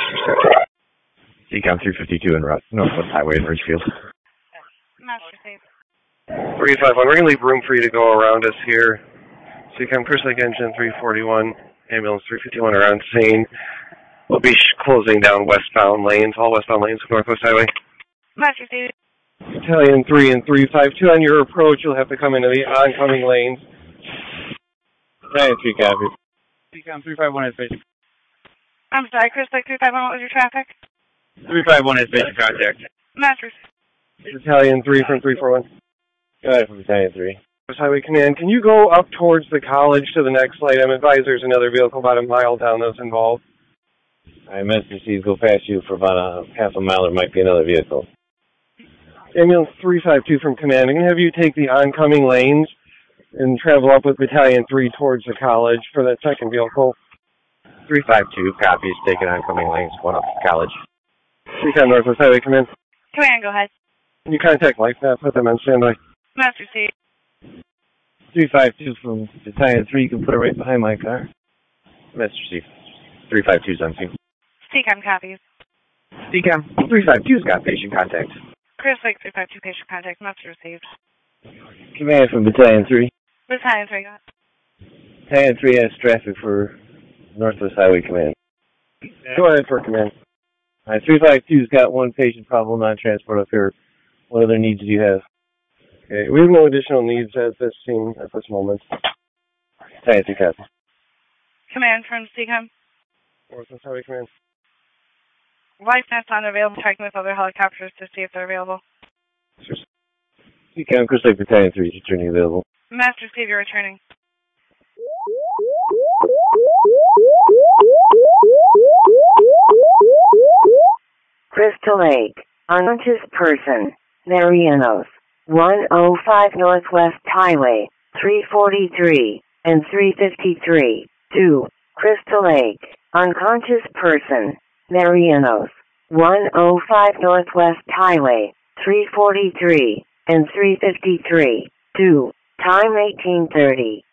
Seacom three fifty-two en route, Northwest Highway in Ridgefield. Master safe. three five one, we're going to leave room for you to go around us here. Seacom Chris Lake engine three forty-one, ambulance three fifty-one around scene. We'll be closing down westbound lanes, all westbound lanes of Northwest Highway. Master safe. Battalion three and three five two, on your approach, you'll have to come into the oncoming lanes. Battalion three copies. Seacom three five one is basic. I'm sorry, Chris Lake three five one, what was your traffic? three five one is basic contact. Master. Battalion three from three four one. Go ahead from Battalion three. Highway Command, can you go up towards the college to the next light? I'm advised there's another vehicle about a mile down that's involved. I meant to see go past you for about a half a mile. There might be another vehicle. Ambulance three five two from Command, I'm going to have you take the oncoming lanes and travel up with Battalion three towards the college for that second vehicle. three five two copies, taking oncoming lanes, one up to college. Seacom Northwest Highway Command. Command, go ahead. Can you contact LifeNet, put them on standby? Master safe. three five two from Battalion three, you can put it right behind my car. Message received. three five two's on scene. Seacom copies. Seacom three five two's got patient contact. Chris Lake three five two, patient contact, message received. Command from Battalion three. Battalion three, go ahead. Battalion three has traffic for Northwest Highway Command. Go ahead for Command. All right, three five two's got one patient problem on transport up here. What other needs do you have? Okay, we have no additional needs at this scene at this moment. Battalion three copies. Command from Seacom. Northwest Highway Command. LifeNet's unavailable, checking with other helicopters to see if they're available. Seacom Chris Lake Battalion three is returning available. Master Steve, you're returning. Crystal Lake, unconscious person, Marianos, one oh five Northwest Highway, three forty-three and three fifty-three. two. Crystal Lake, unconscious person, Marianos, one oh five Northwest Highway, three forty-three and three fifty-three. two. Time eighteen thirty.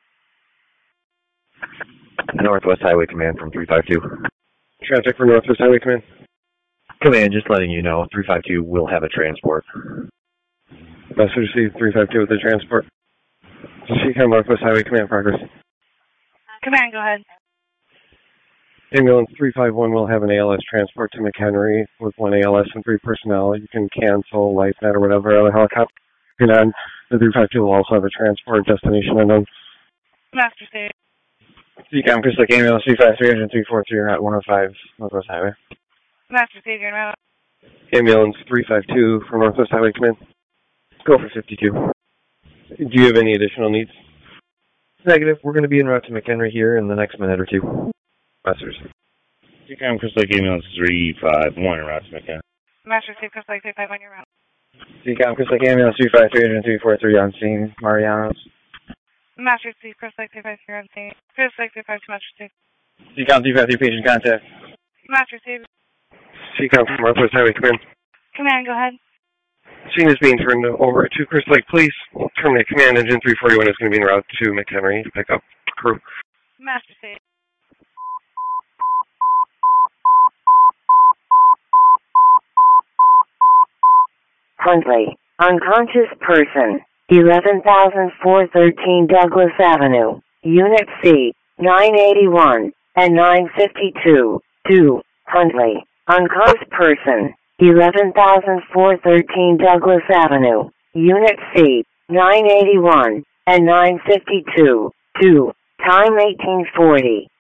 Northwest Highway Command from three five two. Traffic for Northwest Highway Command. Command, just letting you know, three five two will have a transport. Message received, three five two with the transport. C COM Northwest Highway Command progress. Command, go ahead. Ambulance three five one will have an A L S transport to McHenry with one A L S and three personnel. You can cancel, LifeNet, or whatever other helicopter. And then the three five two will also have a transport destination unknown. Master State. C COM Crystal Lake Ambulance three five three and three four three are at one oh five Northwest Highway. Master State, you're out. Ambulance three five two from Northwest Highway Command. Go for fifty-two. Do you have any additional needs? Negative. We're going to be en route to McHenry here in the next minute or two. Masters. C COM Crystal Lake Ambulance three five one en route to McHenry. Master State, Crystal Lake three five one, you're out. C COM Crystal Lake Ambulance three five three and three four three on scene. Marianos. Master State, Crystal Lake three five three on scene. Crystal Lake three five two, Master State. C COM three five three patient contact. Master State. C COM from Northwest Highway Command. Command, go ahead. Scene is being turned over to Crystal Lake Police. Terminate command. Engine three forty-one is going to be en route to McHenry to pick up crew. Master State. Huntley, unconscious person, eleven thousand four hundred thirteen Douglas Avenue, Unit C, nine eighty-one and nine fifty-two. two. Huntley, unconscious person, eleven thousand four hundred thirteen Douglas Avenue, Unit C, nine eighty-one and nine fifty-two. two. Time eighteen forty.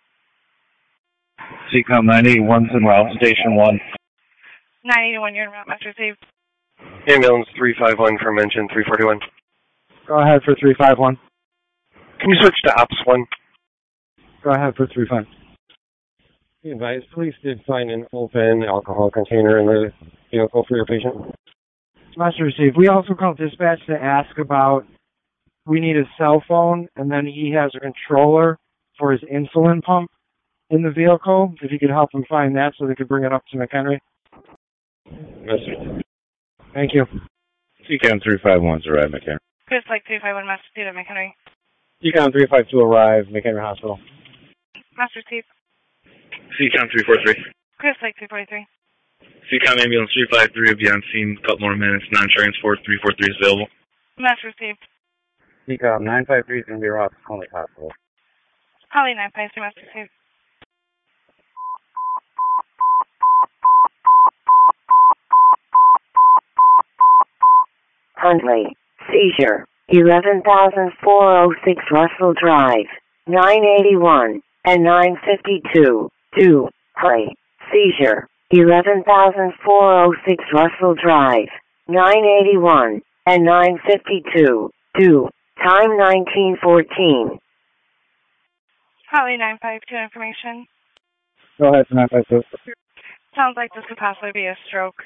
C COM nine eighty-one's en route, Station one. nine eighty-one, you're in route, Master State. Ambulance three five one from engine three forty-one. Go ahead for three five one. Can you switch to Ops one? Go ahead for three five. Be advised, police did find an open alcohol container in the vehicle for your patient. Master received. We also called dispatch to ask about, we need a cell phone, and then he has a controller for his insulin pump in the vehicle. If you could help him find that so they could bring it up to McHenry. Message. Thank you. C COM three five one's arrived, McHenry. Crystal Lake three five one, Master State at McHenry. C COM three five two arrive, McHenry Hospital. Master State. C COM three four three. Crystal Lake three forty-three. C COM Ambulance three five three will be on scene a couple more minutes. Non-transport three four three is available. Master State. C COM nine five three is going to be around Crystal Lake Hospital. Holly nine five three, Master State. Huntley, seizure, eleven thousand four hundred six Russell Drive, nine eighty-one and nine fifty-two. two. Huntley, seizure, eleven thousand four hundred six Russell Drive, nine eighty-one and nine fifty-two. two. Time nineteen fourteen. Holly nine five two, information. Go ahead for nine five two. Sounds like this could possibly be a stroke.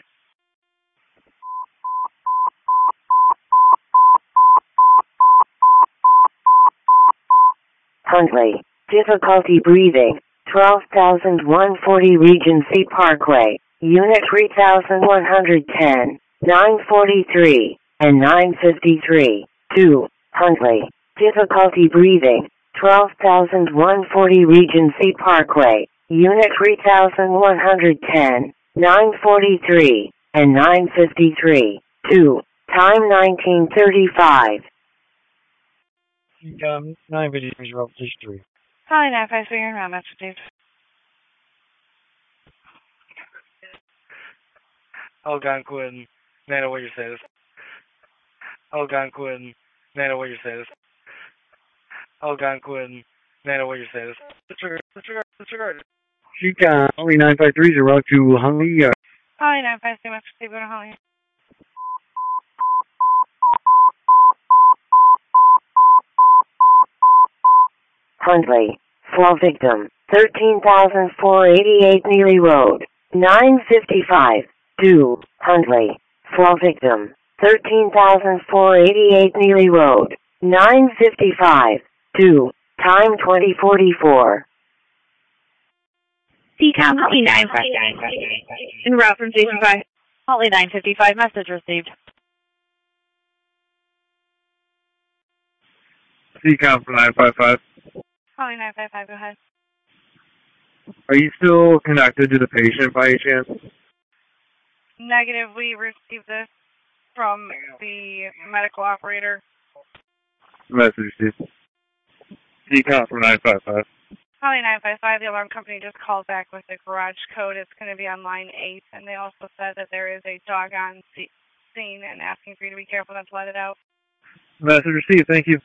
Huntley, difficulty breathing, twelve thousand one hundred forty Regency Parkway, Unit three thousand one hundred ten, nine forty-three and nine fifty-three. two. Huntley, difficulty breathing, twelve thousand one hundred forty Regency Parkway, Unit three thousand one hundred ten, nine forty-three and nine fifty-three. two. Time nineteen thirty-five. C COM nine fifty-three is Station three. Holly nine five three, you're in route, Master State. Algonquin, Nana, what you says? Algonquin, Nana, what you says? Algonquin, Nana, what you says? Disregard, disregard, disregard. C COM only nine five three is en route to Huntley. Uh, Holly nine five three, Master State, go to Holly. Huntley, fall victim, thirteen thousand four hundred eighty-eight Neely Road, nine fifty-five, two, Huntley. Fall victim, thirteen thousand four hundred eighty-eight Neely Road, nine fifty-five, two, time twenty forty-four. C COM nine five five. En route from Station five. Holly nine fifty-five, message received. C COM from nine five five. Holly nine five five, go ahead. Are you still connected to the patient by any chance? Negative, we received this from the medical operator. Message, Steve. C COM from nine five five. Holly nine five five, the alarm company just called back with the garage code. It's going to be on line eight, and they also said that there is a dog on scene and asking for you to be careful not to let it out. Message received, thank you.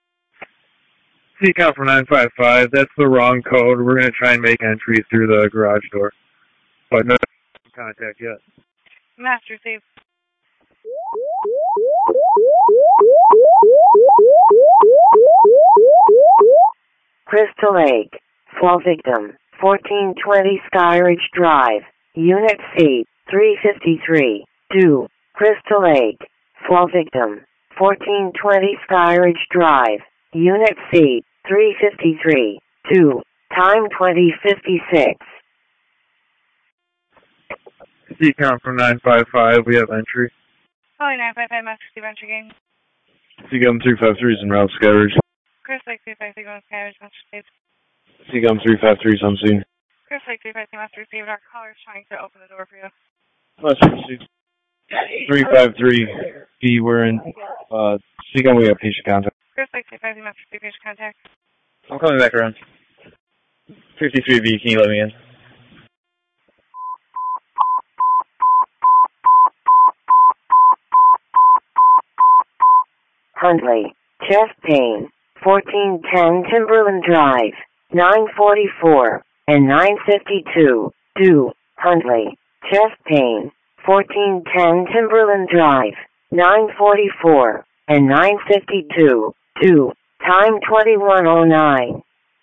C COM from nine five five, that's the wrong code. We're going to try and make entry through the garage door. But no contact yet. Master received. Crystal Lake, fall victim, fourteen twenty Skyridge Drive, Unit C, three fifty-three, two, Crystal Lake, fall victim, fourteen twenty Skyridge Drive, Unit C, three fifty-three, two, time twenty fifty-six. C COM from nine five five, we have entry. Holly nine five five, Master Steve, entry game. C COM three five three is en route, Skyridge. Chris Lake three five three, going to Skyridge, Master Steve. C COM three five three is on scene. Chris Lake three five three, Master Steve, our caller is trying to open the door for you. Master Steve. three five three, B, we're in, uh, C COM, we have patient contact. Chris Lake three five three, Master Steve, patient contact. I'm coming back around. fifty-three B, can you let me in? Huntley, chest pain, fourteen ten Timberland Drive, nine forty-four, and nine fifty-two, two, Huntley, chest pain, fourteen ten Timberland Drive, nine forty-four, and nine fifty-two, two, time twenty-one oh nine.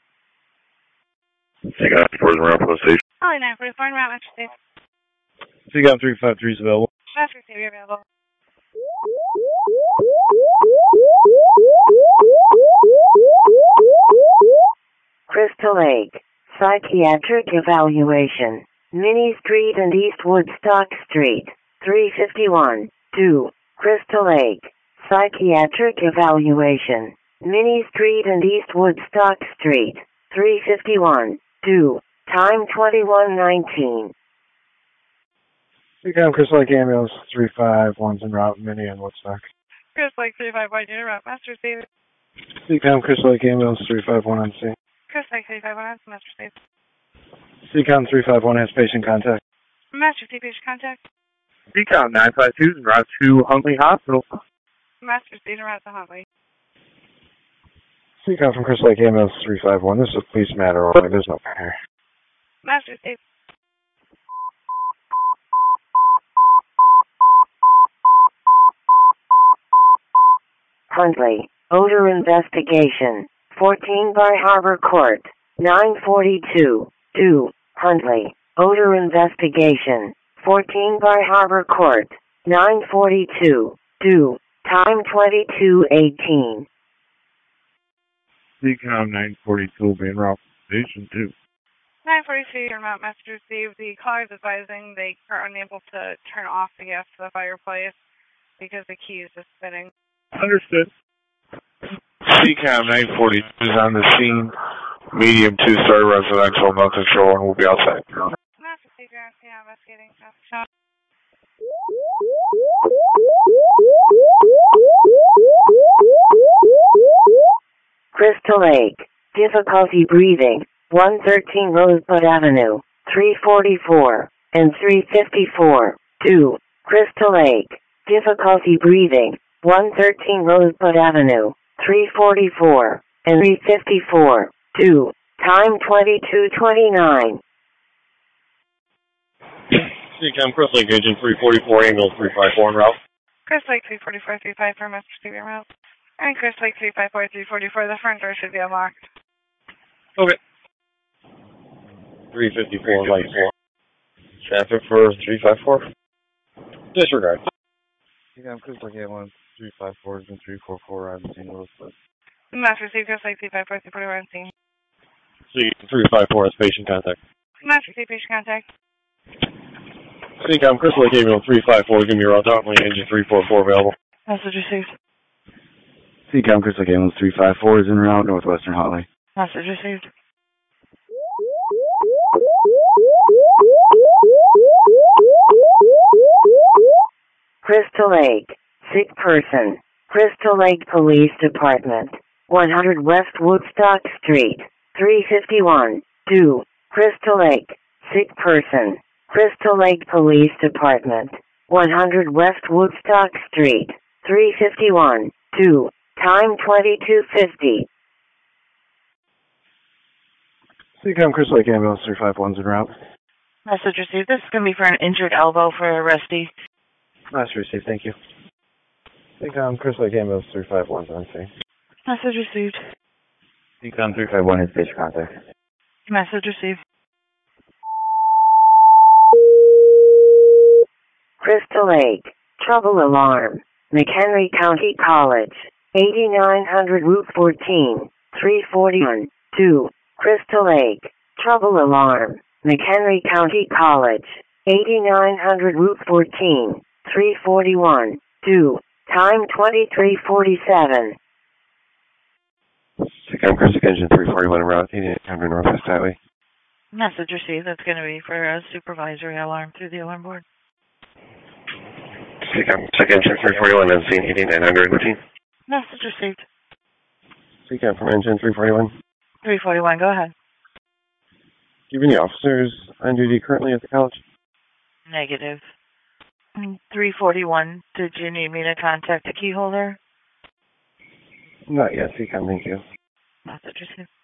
C COM four is around for the station. Holly nine forty-four, en route, Master Steve. C COM three five three is available. Master Steve, you're available. Crystal Lake, psychiatric evaluation, Minnie Street and East Woodstock Street, three fifty-one, two, Crystal Lake, psychiatric evaluation, Minnie Street and East Woodstock Street, three fifty-one, two, time twenty-one nineteen. C COM Crystal Lake Ambulance three five one's en route, Minnie and Woodstock. Chris Lake three five one, unit route, Master Steve. C COM Crystal Lake Ambulance three five one on scene. Chris Lake three five one, has Master Steve. C COM three five one has patient contact. Master Steve, patient contact. C COM nine five two is en route to Huntley Hospital. Master Steve, en route to Huntley. C COM from Crystal Lake Ambulance three five one, this is a police matter only, there's no pair. Master Steve. Huntley, odor investigation, fourteen Bar Harbor Court, nine forty-two, two, Huntley, odor investigation, fourteen Bar Harbor Court, nine forty-two, two, time twenty-two eighteen. C COM nine forty-two, being route station two. nine forty-two, you're not Master Steve. The caller is advising they are unable to turn off the gas to the fireplace because the key is just spinning. Understood. C COM nine forty-two is on the scene. Medium two-star residential, no control, and we'll be outside. Master Steve, you're asking how investigating. Master Crystal Lake, difficulty breathing, one thirteen Rosebud Avenue, three forty-four, and three fifty-four, two, Crystal Lake, difficulty breathing, one thirteen Rosebud Avenue, three forty-four, and three fifty-four, two, time twenty-two twenty-nine. C COM Crystal Lake Agent three forty-four, Angle three five four en route. Chris Lake three forty-four, three five four, Master Steve, en route. And Chris Lake three five four, three forty-four, the front door should be unlocked. Okay. three fifty-four, light four. Traffic for three five four. Disregard. Yeah, I'm Chris like one three five four and three four four. I haven't seen those, but. Master Steve, Chris like three five four, three four four, scene. C three five four is patient contact. Master Steve, patient contact. C COM, Chris Lake Avion three five four, give me your route out, lane engine three four four available. Message received. C COM, Chris Lake Avion three five four is en route, Northwestern Hotline. Message received. Crystal Lake, sick person. Crystal Lake Police Department, one hundred West Woodstock Street, three fifty-one, two, Crystal Lake, sick person. Crystal Lake Police Department, one hundred West Woodstock Street, three fifty-one, two, time twenty-two fifty. C COM, Chris Lake Ambulance three five one's en route. Message received. This is going to be for an injured elbow for a arrestee. Message received, thank you. C COM, Chris Lake Ambulance three five one's on scene. Message received. C COM three five one has patient contact. Message received. Crystal Lake, trouble alarm. McHenry County College, eighty-nine hundred Route fourteen, three forty-one, two, Crystal Lake, trouble alarm. McHenry County College, eighty-nine hundred Route fourteen, three forty-one, two, time twenty-three forty-seven. C COM, Chris Lake Engine three forty-one en route, eighty-eight hundred Northwest Highway. Message received. That's going to be for a supervisory alarm through the alarm board. C COM, Chris Lake Engine three forty-one on scene, eighty-nine hundred fourteen. Message received. C COM from Engine three forty-one. three forty-one, go ahead. Do you have any officers on duty currently at the college? Negative. three forty-one, did you need me to contact the key holder? Not yet, C COM, thank you. Message received.